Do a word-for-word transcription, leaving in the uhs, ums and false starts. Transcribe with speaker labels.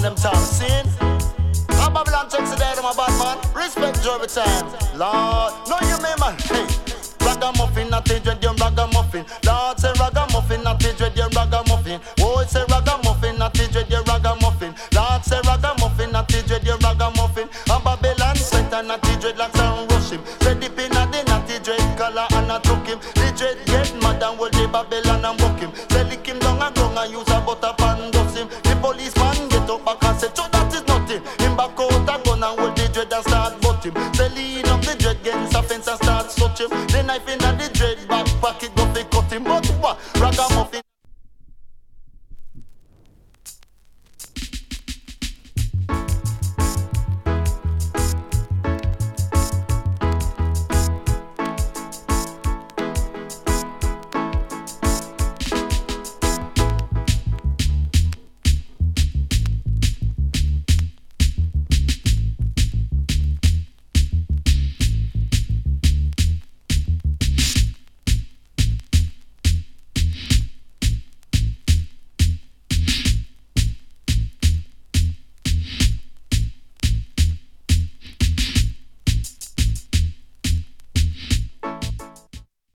Speaker 1: them toxin. Now Babylon checks it out, my bad man. Respect you every time. Lord, know you me man. Hey, ragamuffin, not a dread, you ragamuffin. Lord say ragamuffin, not a dread, you ragamuffin. Oh, say ragamuffin, not a dread, you ragamuffin. Lord say ragamuffin, not a dread, you ragamuffin. And Babylon sweater, not a dread, like sound rush him. Say the pin at the not a dread color and I took him. The dread get mad and will the Babylon and book him. Say lick him down and ground and use a butter pan dust him. The policeman get up back and say, so that is nothing. Him back out a gun and hold the dread and start butt him. Say lean up the dread, get his offense and start touch him. The knife in the dread back pocket go fi cut him. But